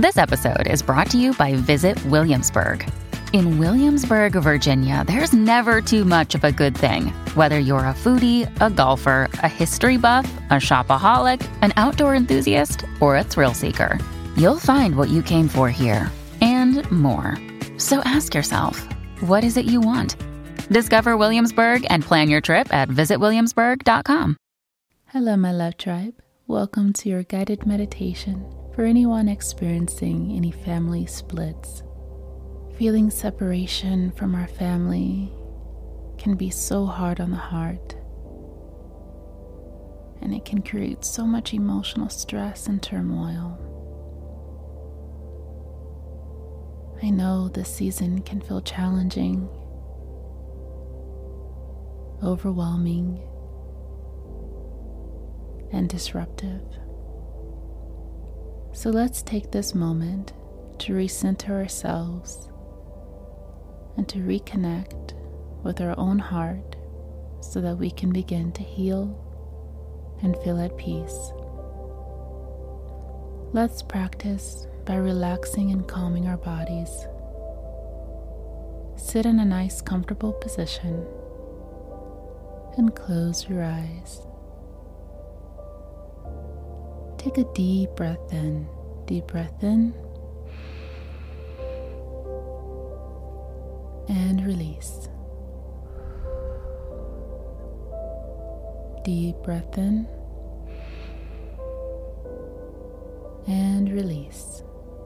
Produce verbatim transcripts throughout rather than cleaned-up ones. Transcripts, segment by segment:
This episode is brought to you by Visit Williamsburg. In Williamsburg, Virginia, there's never too much of a good thing. Whether you're a foodie, a golfer, a history buff, a shopaholic, an outdoor enthusiast, or a thrill seeker, you'll find what you came for here and more. So ask yourself, what is it you want? Discover Williamsburg and plan your trip at visit williamsburg dot com. Hello, my love tribe. Welcome to your guided meditation for anyone experiencing any family splits. Feeling separation from our family can be so hard on the heart, and it can create so much emotional stress and turmoil. I know this season can feel challenging, overwhelming, and disruptive. So let's take this moment to recenter ourselves and to reconnect with our own heart so that we can begin to heal and feel at peace. Let's practice by relaxing and calming our bodies. Sit in a nice, comfortable position and close your eyes. Take a deep breath in. Deep breath in. And release. Deep breath in. And release.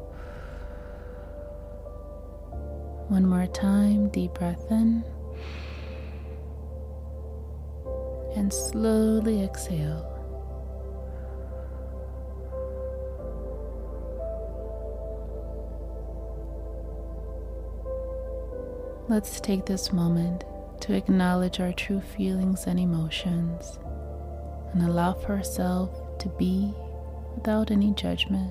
One more time. Deep breath in. And slowly exhale. Let's take this moment to acknowledge our true feelings and emotions and allow for ourselves to be without any judgment.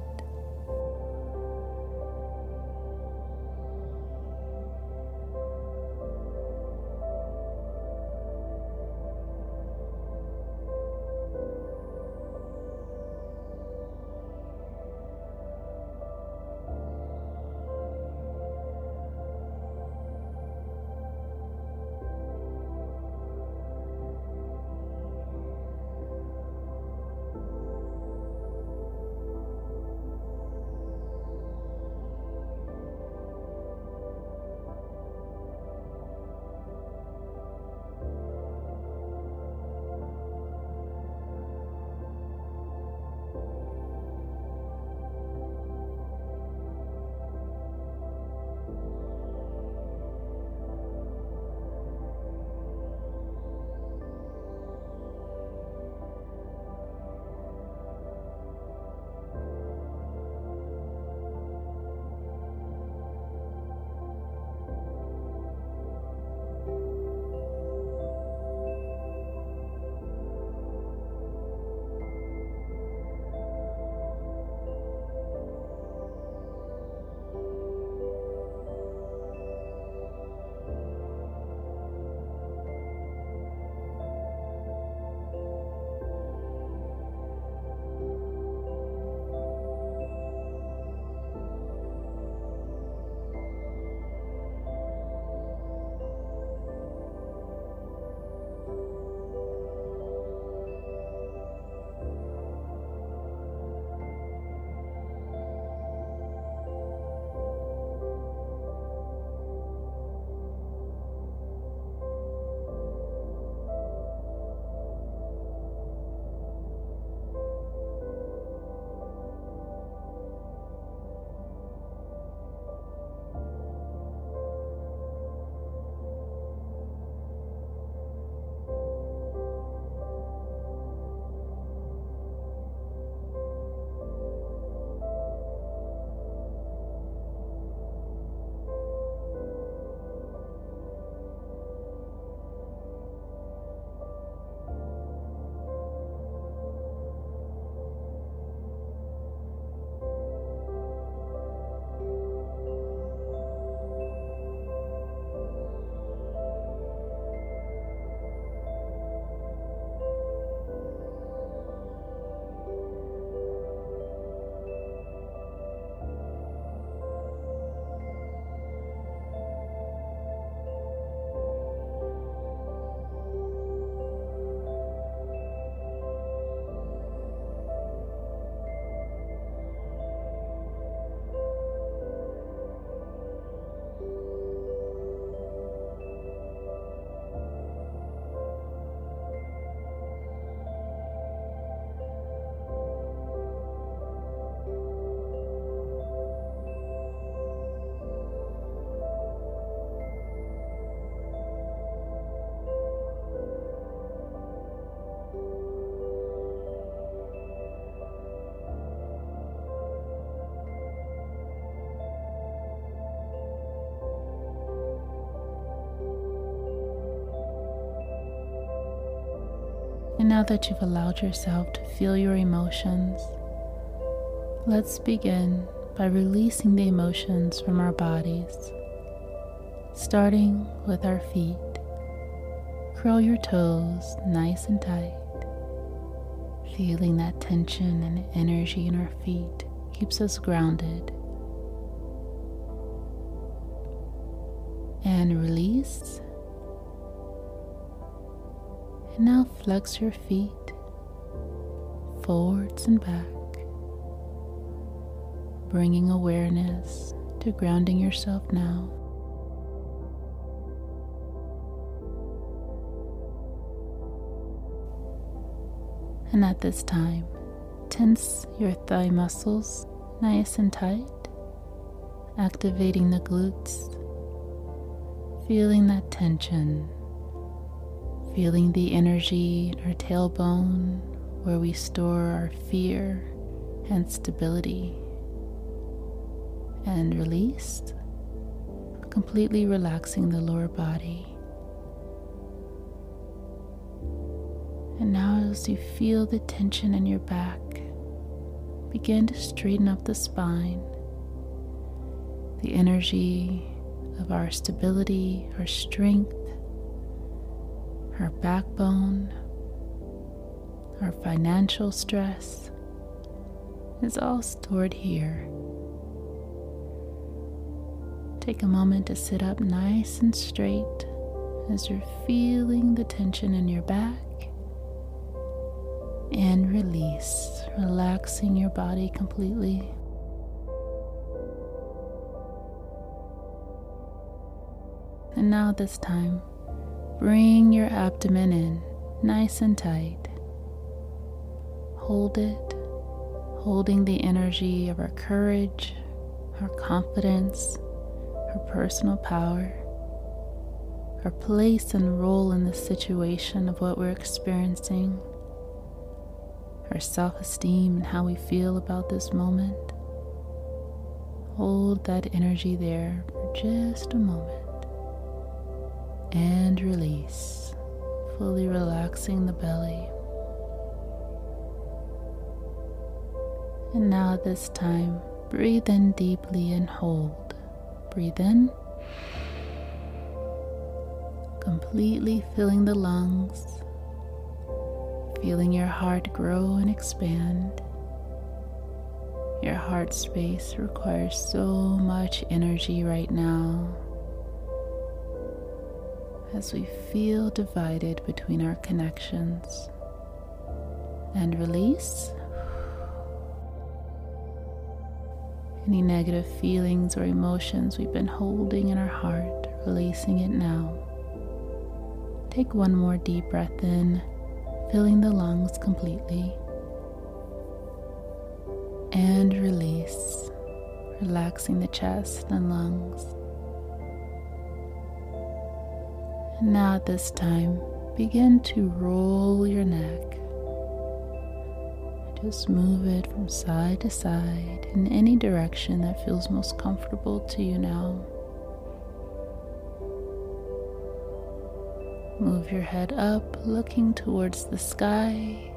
And now that you've allowed yourself to feel your emotions, let's begin by releasing the emotions from our bodies, starting with our feet. Curl your toes nice and tight. Feeling that tension and energy in our feet keeps us grounded. And release. And now flex your feet forwards and back, bringing awareness to grounding yourself now. And at this time, tense your thigh muscles nice and tight, activating the glutes, feeling that tension, feeling the energy in our tailbone where we store our fear and stability. And release, completely relaxing the lower body. And now as you feel the tension in your back, begin to straighten up the spine. The energy of our stability, our strength, our backbone, our financial stress is all stored here. Take a moment to sit up nice and straight as you're feeling the tension in your back. And release, relaxing your body completely. And now this time, bring your abdomen in nice and tight. Hold it, holding the energy of our courage, our confidence, our personal power, our place and role in the situation of what we're experiencing, our self-esteem and how we feel about this moment. Hold that energy there for just a moment. And release, fully relaxing the belly. And now at this time, breathe in deeply and hold. Breathe in, completely filling the lungs, feeling your heart grow and expand. Your heart space requires so much energy right now as we feel divided between our connections. And release any negative feelings or emotions we've been holding in our heart, releasing it now. Take one more deep breath in, filling the lungs completely. And release, relaxing the chest and lungs. And now at this time, begin to roll your neck. Just move it from side to side in any direction that feels most comfortable to you now. Move your head up, looking towards the sky,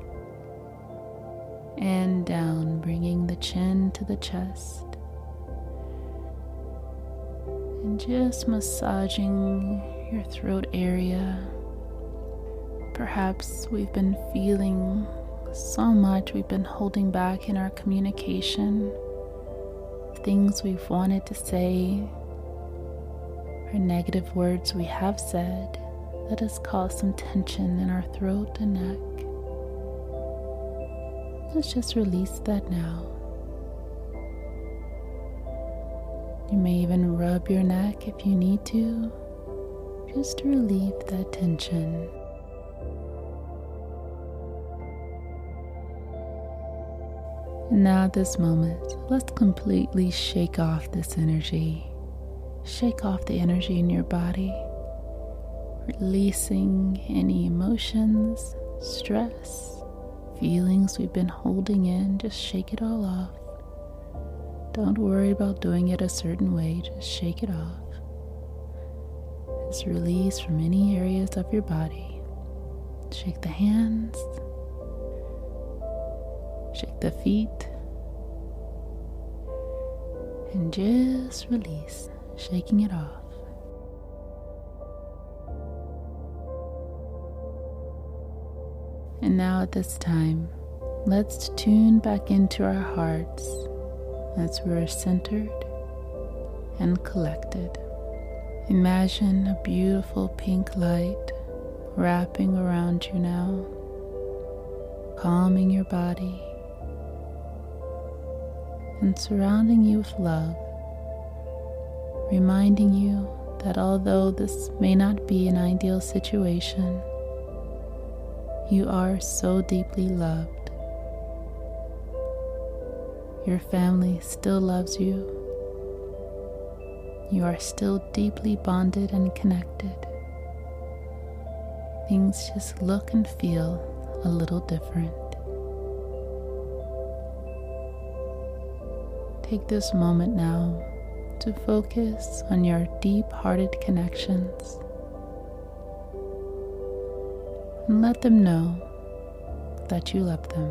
and down, bringing the chin to the chest. And just massaging your throat area. Perhaps we've been feeling so much we've been holding back in our communication, things we've wanted to say, or negative words we have said that has caused some tension in our throat and neck. Let's just release that now. You may even rub your neck if you need to, just to relieve that tension. And now at this moment, let's completely shake off this energy. Shake off the energy in your body, releasing any emotions, stress, feelings we've been holding in. Just shake it all off. Don't worry about doing it a certain way, just shake it off. Just release from any areas of your body. Shake the hands. Shake the feet. And just release, shaking it off. And now at this time, let's tune back into our hearts as we're centered and collected. Imagine a beautiful pink light wrapping around you now, calming your body and surrounding you with love, reminding you that although this may not be an ideal situation, you are so deeply loved. Your family still loves you. You are still deeply bonded and connected. Things just look and feel a little different. Take this moment now to focus on your deep-hearted connections and let them know that you love them.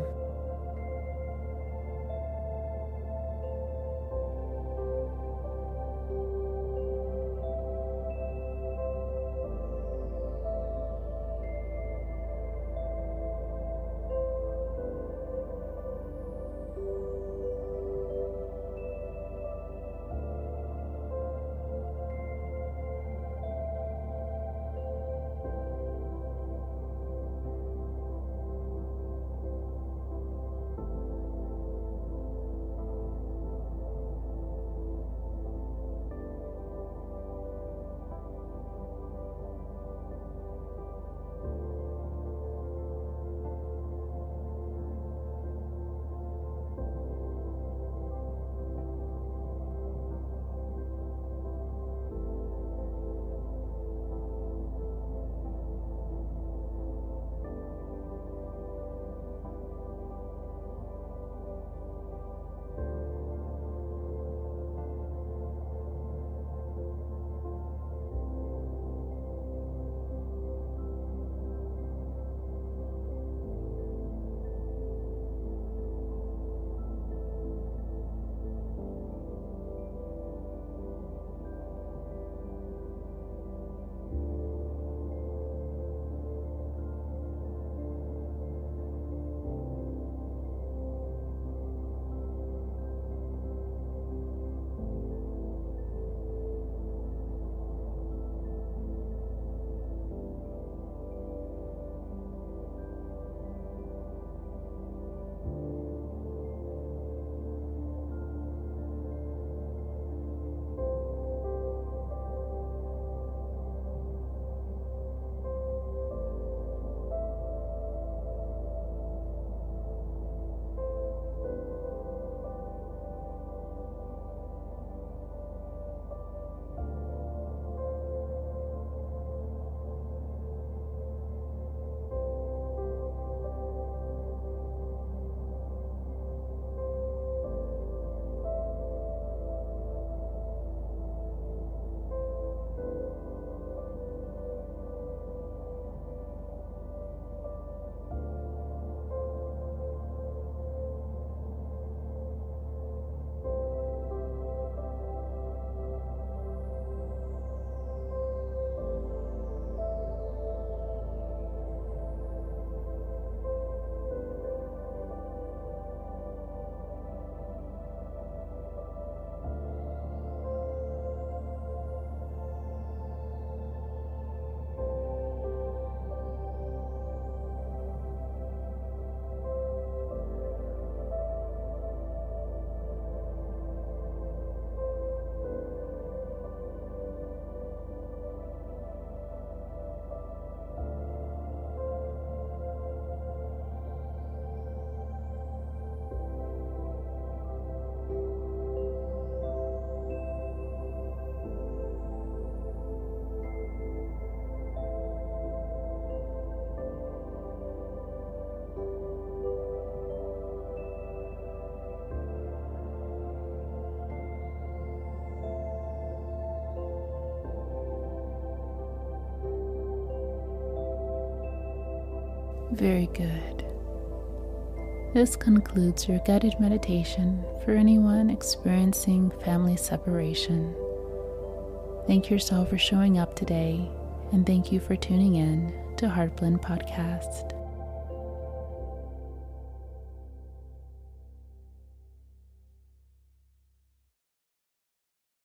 Very good. This concludes your guided meditation for anyone experiencing family separation. Thank yourself for showing up today, and thank you for tuning in to Heartblend Podcast.